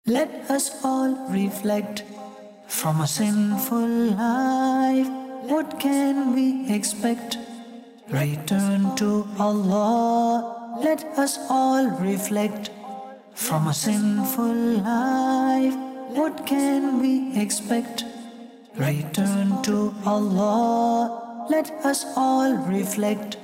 Let us all reflect from a sinful life. What can we expect? Return to Allah. Let us all reflect from a sinful life. What can we expect? Return to Allah. Let us all reflect.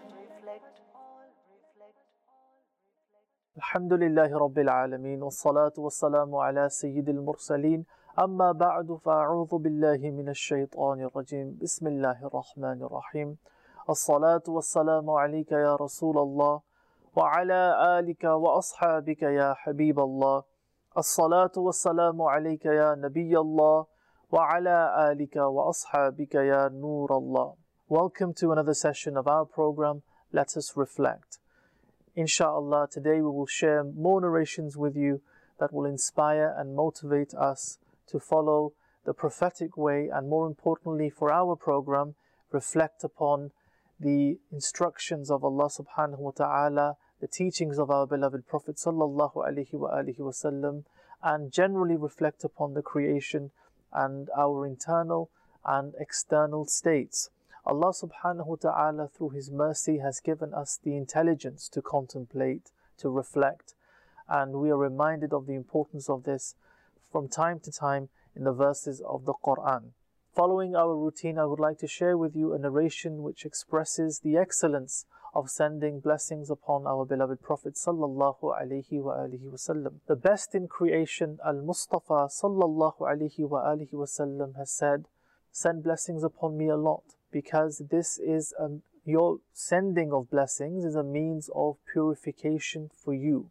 الحمد لله رب العالمين والصلاة والسلام على سيد المرسلين أما بعد فأعوذ بالله من الشيطان الرجيم بسم الله الرحمن الرحيم الصلاة والسلام عليك يا رسول الله وعلى آلك وأصحابك يا حبيب الله الصلاة والسلام عليك يا نبي الله وعلى آلك وأصحابك يا نور الله. Welcome to another session of our program, Let Us Reflect. Inshallah, today we will share more narrations with you that will inspire and motivate us to follow the prophetic way, and more importantly for our program, reflect upon the instructions of Allah subhanahu wa ta'ala, the teachings of our beloved Prophet sallallahu alaihi wasallam, and generally reflect upon the creation and our internal and external states. Allah subhanahu wa ta'ala, through His mercy, has given us the intelligence to contemplate, to reflect, and we are reminded of the importance of this from time to time in the verses of the Quran. Following our routine, I would like to share with you a narration which expresses the excellence of sending blessings upon our beloved Prophet sallallahu alaihi wasallam. The best in creation, Al-Mustafa sallallahu alaihi wasallam, has said, "Send blessings upon me a lot, because this is your sending of blessings is a means of purification for you.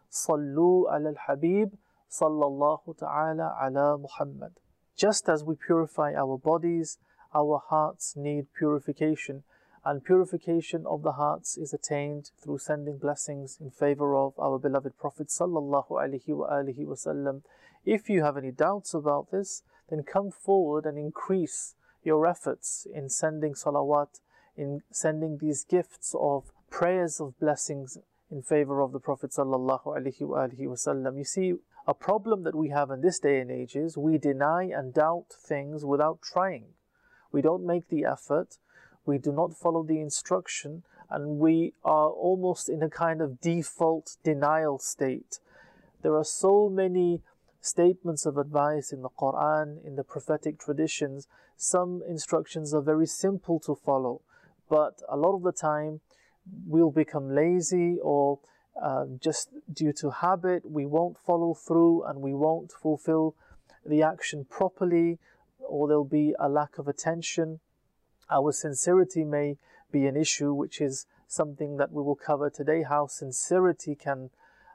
Sallu ala al-Habib sallallahu ta'ala ala Muhammad." Just as we purify our bodies, our hearts need purification, and purification of the hearts is attained through sending blessings in favor of our beloved Prophet sallallahu alaihi wasallam. If you have any doubts about this, then come forward and increase your efforts in sending salawat, in sending these gifts of prayers of blessings in favor of the Prophet sallallahu alaihi wasallam. You see, a problem that we have in this day and age is we deny and doubt things without trying. We don't make the effort, we do not follow the instruction, and we are almost in a kind of default denial state. There are so many statements of advice in the Quran, in the prophetic traditions. Some instructions are very simple to follow, but a lot of the time we'll become lazy, or just due to habit we won't follow through and we won't fulfill the action properly, or there'll be a lack of attention. Our sincerity may be an issue, which is something that we will cover today, how sincerity can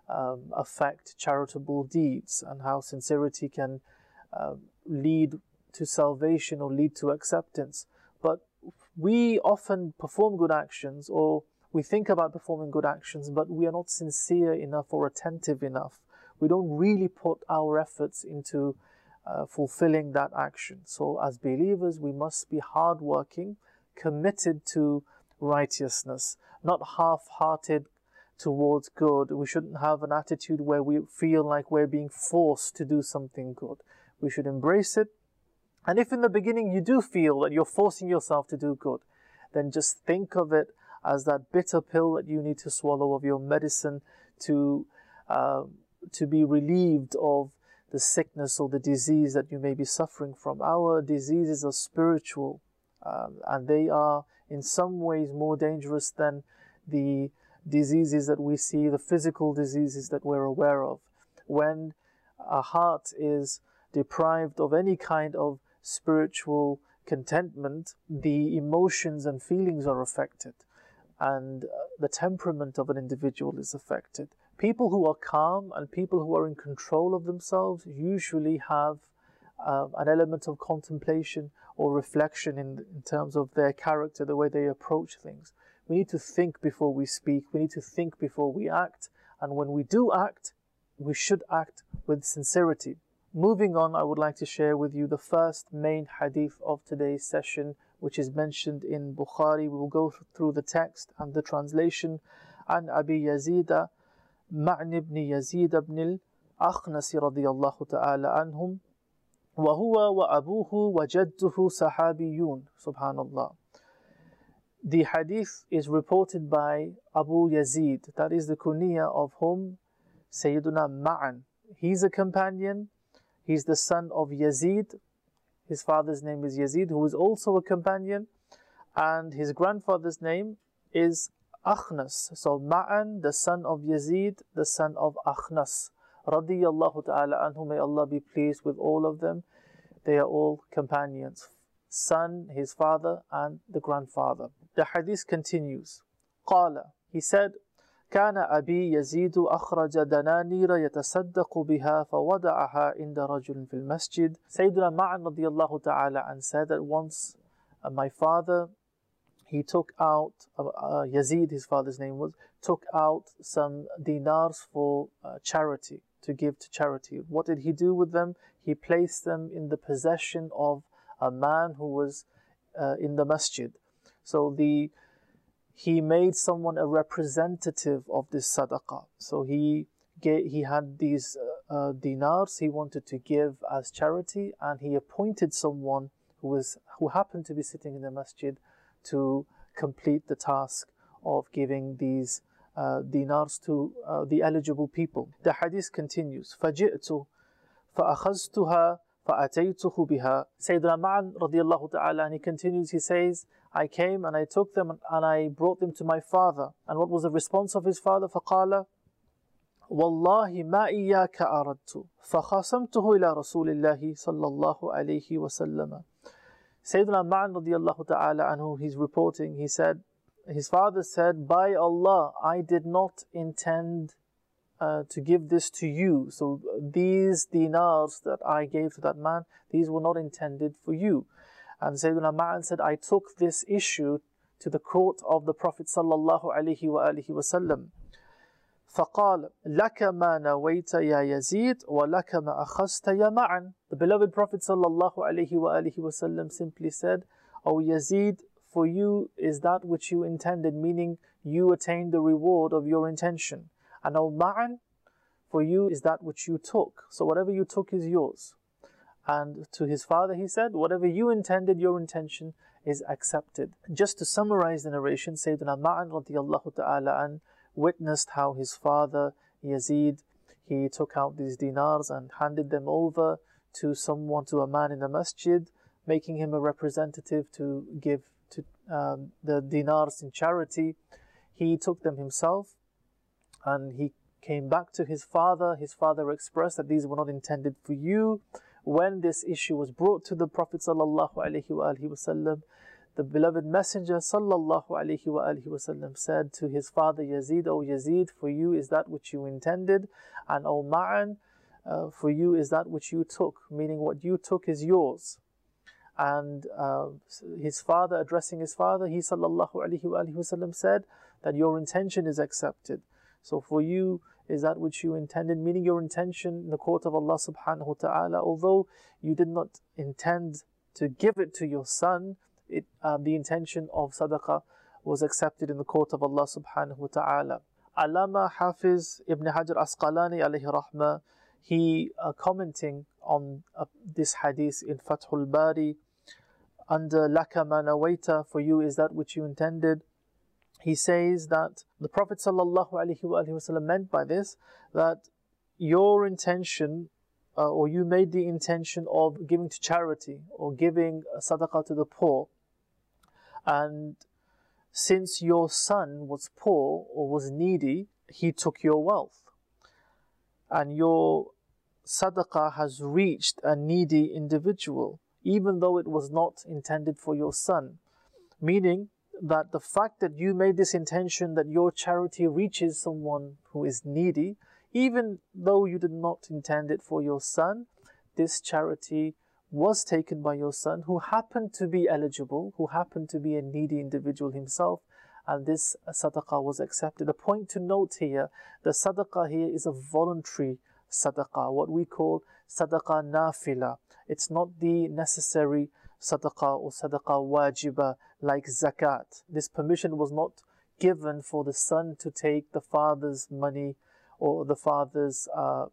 affect charitable deeds, and how sincerity can lead to salvation or lead to acceptance. But we often perform good actions, or we think about performing good actions, but we are not sincere enough or attentive enough. We don't really put our efforts into fulfilling that action. So as believers, we must be hardworking, committed to righteousness, not half-hearted towards good. We shouldn't have an attitude where we feel like we're being forced to do something good. We should embrace it. And if in the beginning you do feel that you're forcing yourself to do good, then just think of it as that bitter pill that you need to swallow of your medicine to be relieved of the sickness or the disease that you may be suffering from. Our diseases are spiritual, and they are in some ways more dangerous than the diseases that we see, the physical diseases that we're aware of. When a heart is deprived of any kind of spiritual contentment, the emotions and feelings are affected, and the temperament of an individual is affected. People who are calm and people who are in control of themselves usually have an element of contemplation or reflection in terms of their character, the way they approach things. We need to think before we speak, we need to think before we act, and when we do act, we should act with sincerity. Moving on, I would like to share with you the first main hadith of today's session, which is mentioned in Bukhari. We will go through the text and the translation. عن أبي يزيد معن بن يزيد بن Akhnas radiyallahu ta'ala anhum, وَهُوَ وَأَبُوهُ وَجَدُّهُ صَحَابِيُّونَ. Subhanallah. The hadith is reported by Abu Yazid, that is the kunya of whom? Sayyiduna Ma'an. He's a companion, he's the son of Yazid, his father's name is Yazid, who is also a companion, and his grandfather's name is Akhnas. So Ma'an, the son of Yazid, the son of Akhnas. Radiyallahu ta'ala anhu, may Allah be pleased with all of them. They are all companions. Son, his father, and the grandfather. The hadith continues. قال, he said, كان أبي يزيد أخرج دنانير يتصدق بها فوضعها عند رجل في المسجد. Sayyidina Ma'an radiyallahu ta'ala and said that once my father, he took out, Yazid, his father's name was, took out some dinars for charity, to give to charity. What did he do with them? He placed them in the possession of a man who was in the masjid. So he made someone a representative of this sadaqah. So he had these dinars he wanted to give as charity, and he appointed someone who happened to be sitting in the masjid to complete the task of giving these dinars to the eligible people. The hadith continues. فَجِئْتُ فَأَخَذْتُهَا فَأَتَيْتُهُ بِهَا. Sayyidina Ma'an radiyallahu ta'ala, and he continues, he says, I came and I took them and I brought them to my father. And what was the response of his father? فَقَالَ وَاللَّهِ مَا إِيَّاكَ أَرَدْتُ فَخَاصَمْتُهُ إِلَى رَسُولِ اللَّهِ صَلَّى اللَّهُ عَلَيْهِ وَسَلَّمَ. Sayyidina Ma'an radiyallahu ta'ala anhu, he's reporting, he said, his father said, by Allah, I did not intend to give this to you. So these dinars that I gave to that man, these were not intended for you. And Sayyidina Ma'an said, I took this issue to the court of the Prophet sallallahu alaihi wasallam. فقال لك ما نويت يا يزيد ولك ما أخذت يا معن. The beloved Prophet sallallahu alaihi wasallam simply said, O Yazid, for you is that which you intended, meaning you attained the reward of your intention. And O Ma'an, for you is that which you took. So whatever you took is yours. And to his father he said, whatever you intended, your intention is accepted. Just to summarize the narration, Sayyidina Ma'an radiyallahu ta'ala an witnessed how his father Yazid, he took out these dinars and handed them over to someone, to a man in the masjid, making him a representative to give to the dinars in charity. He took them himself and he came back to his father. His father expressed that these were not intended for you. When this issue was brought to the Prophet sallallahu alaihi wasallam, the beloved Messenger sallallahu alaihi wasallam said to his father Yazid, O Yazid, for you is that which you intended, and O Ma'an, for you is that which you took, meaning what you took is yours. And his father, addressing his father, he sallallahu alaihi wasallam said that your intention is accepted. So for you is that which you intended, meaning your intention in the court of Allah subhanahu wa ta'ala, although you did not intend to give it to your son, the intention of sadaqah was accepted in the court of Allah subhanahu wa ta'ala. Allama Hafiz Ibn Hajar Asqalani alayhi rahmah, he commenting on this hadith in Fathul Bari, under Laka ma nawaita, for you is that which you intended, he says that the Prophet sallallahu alaihi wasallam meant by this that your intention, or you made the intention of giving to charity or giving sadaqah to the poor, and since your son was poor or was needy, he took your wealth, and your sadaqah has reached a needy individual, even though it was not intended for your son. Meaning that the fact that you made this intention that your charity reaches someone who is needy, even though you did not intend it for your son, this charity was taken by your son, who happened to be eligible, who happened to be a needy individual himself, and this sadaqah was accepted. A point to note here, the sadaqah here is a voluntary sadaqah, what we call sadaqah nafila. It's not the necessary sadaqah or sadaqah wajiba like zakat. This permission was not given for the son to take the father's money or the father's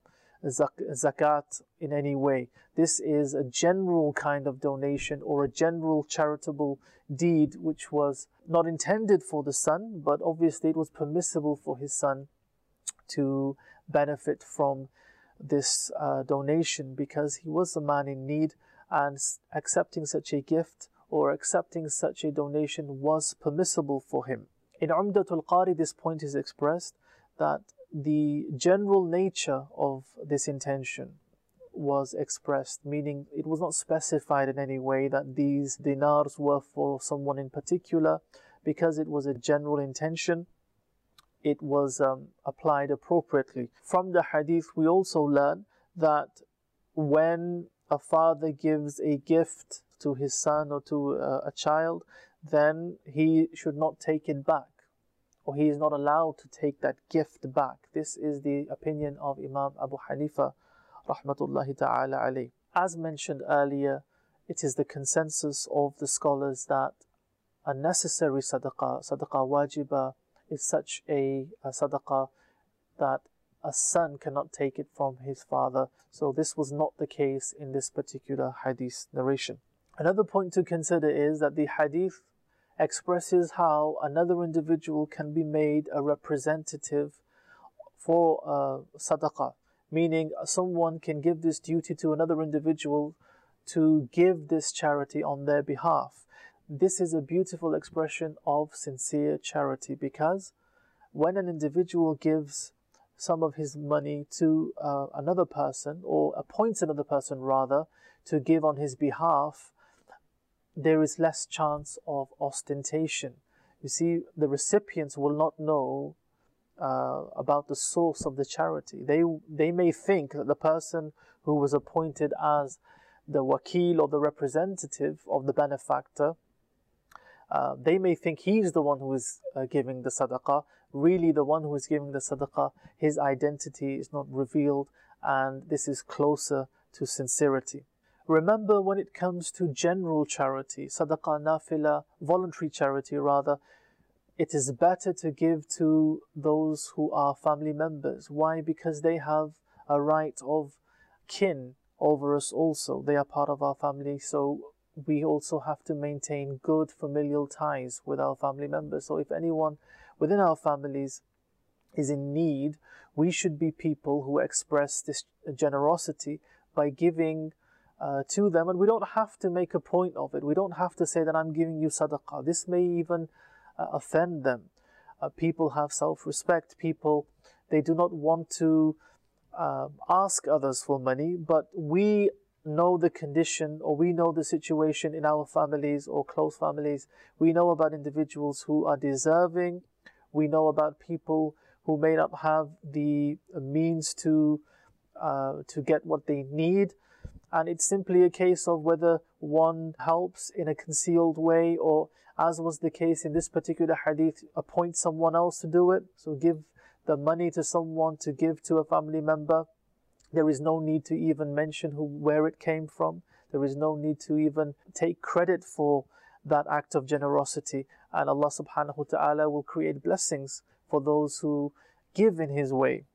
zakat in any way. This is a general kind of donation or a general charitable deed which was not intended for the son, but obviously it was permissible for his son to benefit from this donation because he was a man in need, and accepting such a gift or accepting such a donation was permissible for him. In Umdatul Qari, this point is expressed that the general nature of this intention was expressed, meaning it was not specified in any way that these dinars were for someone in particular. Because it was a general intention, it was applied appropriately. From the hadith, we also learn that when a father gives a gift to his son or to a child, then he should not take it back, or he is not allowed to take that gift back. This is the opinion of Imam Abu Hanifa, rahmatullahi ta'ala alayh. As mentioned earlier, it is the consensus of the scholars that a necessary sadaqah wajibah, is such a sadaqah that a son cannot take it from his father. So this was not the case in this particular hadith narration. Another point to consider is that the hadith expresses how another individual can be made a representative for sadaqah, meaning someone can give this duty to another individual to give this charity on their behalf. This is a beautiful expression of sincere charity, because when an individual gives some of his money to another person, or appoints another person rather, to give on his behalf, there is less chance of ostentation. You see, the recipients will not know about the source of the charity. They may think that the person who was appointed as the wakil or the representative of the benefactor, they may think he's the one who is giving the sadaqah. Really, the one who is giving the sadaqah, his identity is not revealed, and this is closer to sincerity. Remember, when it comes to general charity, sadaqah nafila, voluntary charity rather, it is better to give to those who are family members. Why? Because they have a right of kin over us also. They are part of our family, so we also have to maintain good familial ties with our family members. So if anyone within our families is in need, we should be people who express this generosity by giving to them. And we don't have to make a point of it. We don't have to say that I'm giving you sadaqah. This may even offend them. People have self-respect. People, they do not want to ask others for money, but we know the condition, or we know the situation in our families or close families. We know about individuals who are deserving. We know about people who may not have the means to get what they need. And it's simply a case of whether one helps in a concealed way, or, as was the case in this particular hadith, appoint someone else to do it. So give the money to someone to give to a family member. There is no need to even mention where it came from. There is no need to even take credit for that act of generosity. And Allah subhanahu wa ta'ala will create blessings for those who give in His way.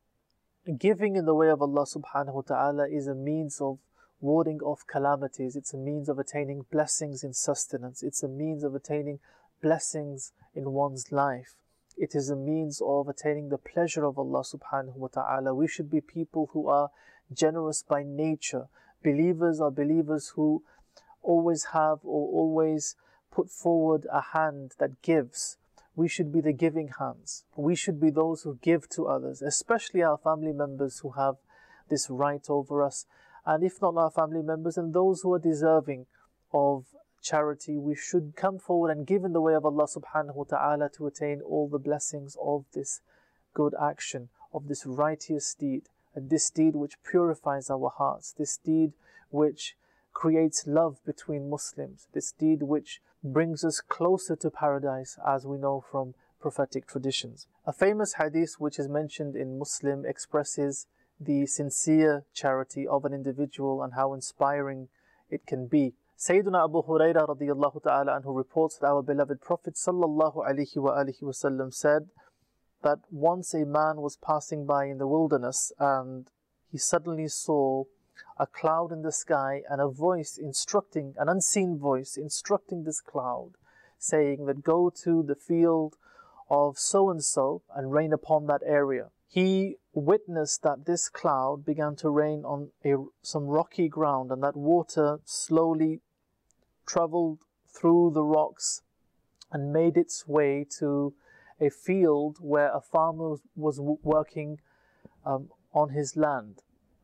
Giving in the way of Allah subhanahu wa ta'ala is a means of warding off calamities. It's a means of attaining blessings in sustenance. It's a means of attaining blessings in one's life. It is a means of attaining the pleasure of Allah subhanahu wa ta'ala. We should be people who are generous by nature. Believers are believers who always have or always put forward a hand that gives. We should be the giving hands. We should be those who give to others, especially our family members who have this right over us. And if not our family members, and those who are deserving of charity, we should come forward and give in the way of Allah subhanahu wa ta'ala to attain all the blessings of this good action, of this righteous deed, and this deed which purifies our hearts, this deed which creates love between Muslims, this deed which brings us closer to paradise, as we know from prophetic traditions. A famous hadith which is mentioned in Muslim expresses the sincere charity of an individual and how inspiring it can be. Sayyiduna Abu Hurairah radiyallahu ta'ala anhu reports that our beloved Prophet sallallahu alaihi wasallam said that once a man was passing by in the wilderness and he suddenly saw a cloud in the sky and a voice instructing, an unseen voice instructing this cloud, saying that go to the field of so-and-so and rain upon that area. He witnessed that this cloud began to rain on some rocky ground, and that water slowly traveled through the rocks and made its way to a field where a farmer was working on his land.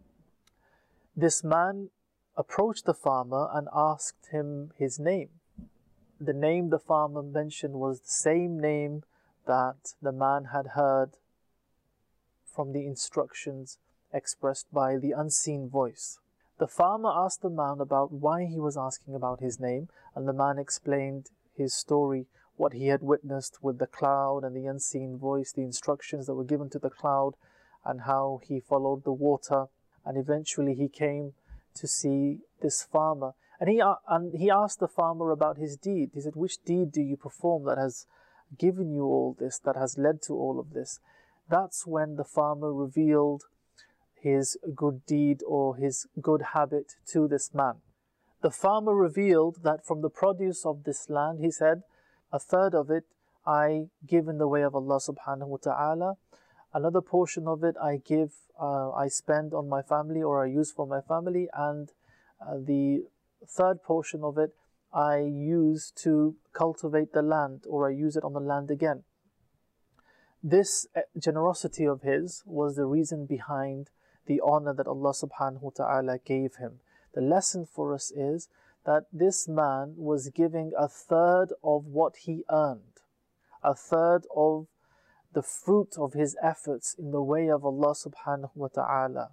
This man approached the farmer and asked him his name. The name the farmer mentioned was the same name that the man had heard from the instructions expressed by the unseen voice. The farmer asked the man about why he was asking about his name, and the man explained his story, what he had witnessed with the cloud and the unseen voice, the instructions that were given to the cloud, and how he followed the water, and eventually he came to see this farmer. And he asked the farmer about his deed. He said, which deed do you perform that has given you all this, that has led to all of this? That's when the farmer revealed his good deed or his good habit to this man. The farmer revealed that from the produce of this land, he said, a third of it I give in the way of Allah subhanahu wa ta'ala. Another portion of it I spend on my family, or I use for my family, and the third portion of it I use to cultivate the land, or I use it on the land again. This generosity of his was the reason behind the honor that Allah subhanahu wa ta'ala gave him. The lesson for us is that this man was giving a third of what he earned, a third of the fruit of his efforts in the way of Allah subhanahu wa ta'ala.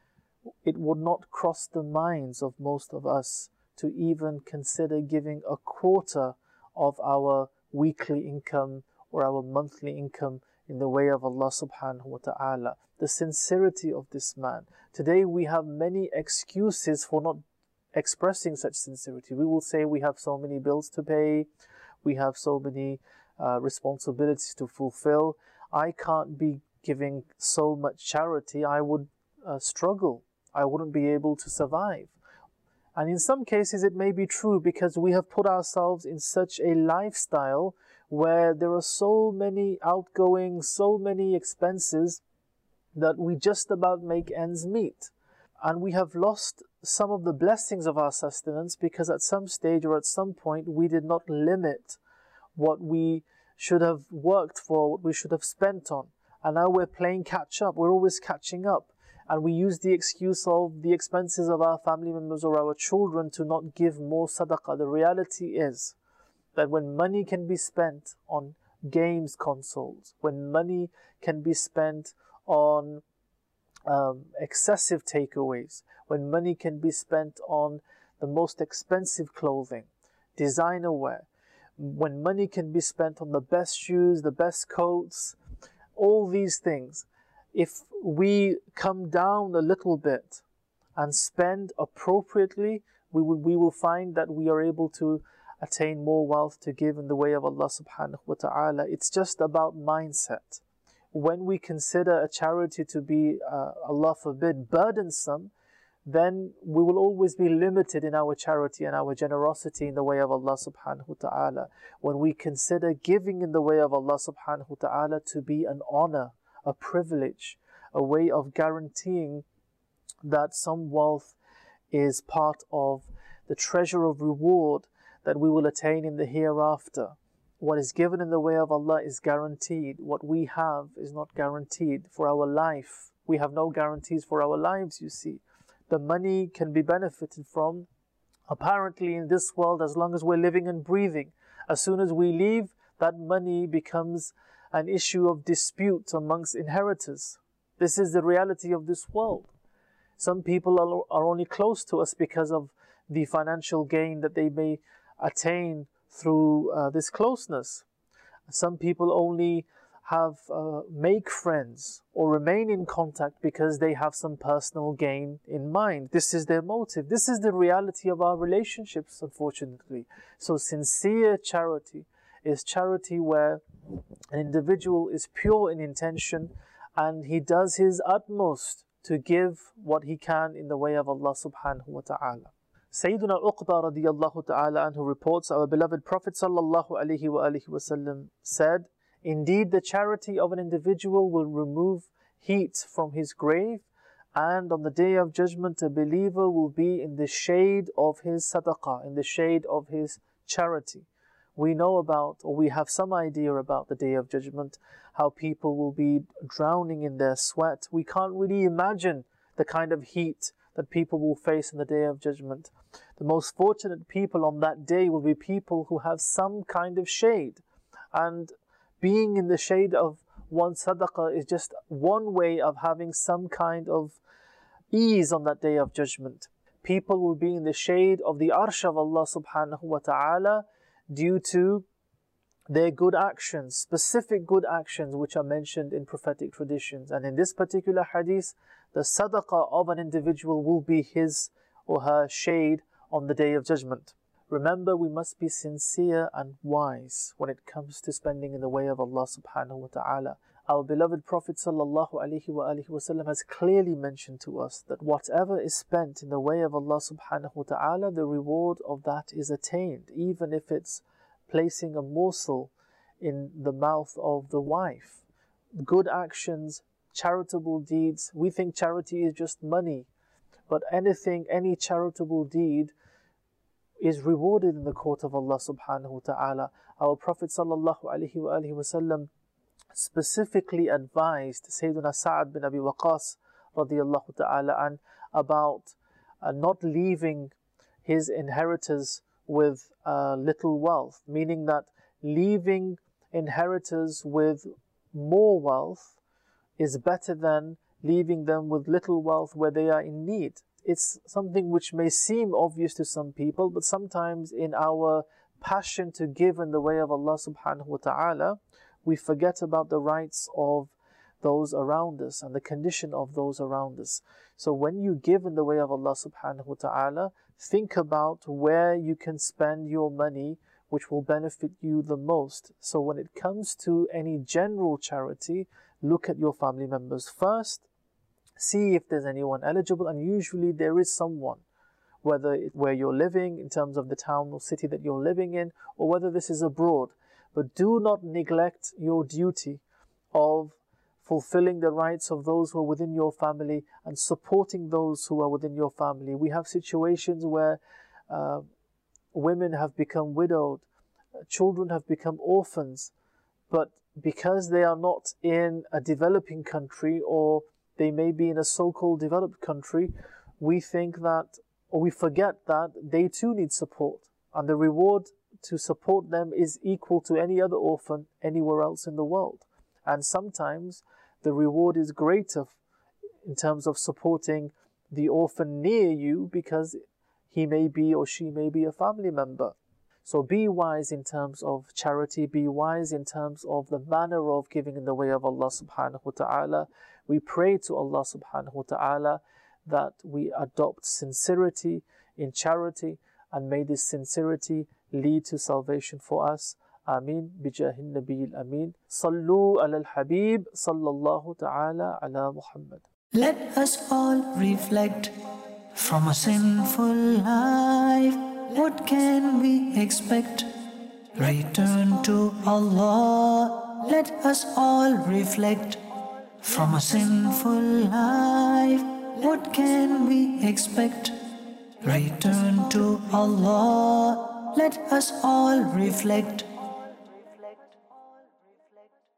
It would not cross the minds of most of us to even consider giving a quarter of our weekly income or our monthly income in the way of Allah subhanahu wa ta'ala. The sincerity of this man. Today we have many excuses for not expressing such sincerity. We will say we have so many bills to pay, we have so many responsibilities to fulfill. I can't be giving so much charity. I would struggle. I wouldn't be able to survive. And in some cases it may be true, because we have put ourselves in such a lifestyle where there are so many outgoings, so many expenses, that we just about make ends meet. And we have lost some of the blessings of our sustenance because at some stage or at some point we did not limit what we should have worked for, what we should have spent on. And now we're playing catch up. We're always catching up. And we use the excuse of the expenses of our family members or our children to not give more sadaqah. The reality is that when money can be spent on games consoles, when money can be spent on excessive takeaways, when money can be spent on the most expensive clothing, designer wear, when money can be spent on the best shoes, the best coats, all these things, if we come down a little bit and spend appropriately, we will find that we are able to attain more wealth to give in the way of Allah subhanahu wa ta'ala. It's just about mindset. When we consider a charity to be, Allah forbid, burdensome, then we will always be limited in our charity and our generosity in the way of Allah subhanahu wa ta'ala. When we consider giving in the way of Allah subhanahu wa ta'ala to be an honor, a privilege, a way of guaranteeing that some wealth is part of the treasure of reward that we will attain in the hereafter. What is given in the way of Allah is guaranteed. What we have is not guaranteed for our life. We have no guarantees for our lives, you see. The money can be benefited from, apparently, in this world as long as we're living and breathing. As soon as we leave, that money becomes an issue of dispute amongst inheritors. This is the reality of this world. Some people are only close to us because of the financial gain that they may attain through this closeness. Some people only have make friends or remain in contact because they have some personal gain in mind. This is their motive. This is the reality of our relationships, unfortunately. So sincere charity is charity where an individual is pure in intention and he does his utmost to give what he can in the way of Allah subhanahu wa ta'ala. Sayyiduna Uqba radiyallahu ta'ala anhu reports, our beloved Prophet sallallahu alayhi wa alihi wasallam said, indeed the charity of an individual will remove heat from his grave, and on the day of judgment a believer will be in the shade of his sadaqah, in the shade of his charity. We know about, or we have some idea about the day of judgment, how people will be drowning in their sweat. We can't really imagine the kind of heat that people will face in the day of judgment. The most fortunate people on that day will be people who have some kind of shade. And being in the shade of one's sadaqah is just one way of having some kind of ease on that day of judgment. People will be in the shade of the arsh of Allah subhanahu wa ta'ala due to their good actions, specific good actions which are mentioned in prophetic traditions. And in this particular hadith, the sadaqah of an individual will be his or her shade on the day of judgment. Remember, we must be sincere and wise when it comes to spending in the way of Allah subhanahu wa ta'ala. Our beloved Prophet sallallahu alaihi wasallam has clearly mentioned to us that whatever is spent in the way of Allah subhanahu wa ta'ala, the reward of that is attained, even if it's placing a morsel in the mouth of the wife. Good actions, charitable deeds. We think charity is just money, but any charitable deed is rewarded in the court of Allah subhanahu wa ta'ala. Our Prophet sallallahu alaihi wasallam specifically advised Sayyidina Sa'ad bin Abi Waqqas radiyallahu ta'ala an about not leaving his inheritors with little wealth, meaning that leaving inheritors with more wealth is better than leaving them with little wealth where they are in need. It's something which may seem obvious to some people, but sometimes in our passion to give in the way of Allah subhanahu wa ta'ala, we forget about the rights of those around us and the condition of those around us. So when you give in the way of Allah subhanahu wa ta'ala, think about where you can spend your money which will benefit you the most. So when it comes to any general charity, look at your family members first, see if there's anyone eligible, and usually there is someone, whether where you're living in terms of the town or city that you're living in, or whether this is abroad. But do not neglect your duty of fulfilling the rights of those who are within your family and supporting those who are within your family. We have situations where women have become widowed, children have become orphans, but because they are not in a developing country, or they may be in a so-called developed country, we think that, or we forget that they too need support, and the reward to support them is equal to any other orphan anywhere else in the world. And sometimes the reward is greater in terms of supporting the orphan near you, because he may be or she may be a family member. So be wise in terms of charity, be wise in terms of the manner of giving in the way of Allah subhanahu wa ta'ala. We pray to Allah subhanahu wa ta'ala that we adopt sincerity in charity, and may this sincerity lead to salvation for us. Ameen. Bijahin Nabiyil Ameen. Sallu ala al-Habib. Sallallahu ta'ala ala Muhammad. Let us all reflect from a sinful life. What can we expect? Return to Allah. Let us all reflect from a sinful life. What can we expect? Return to Allah. Let us all reflect.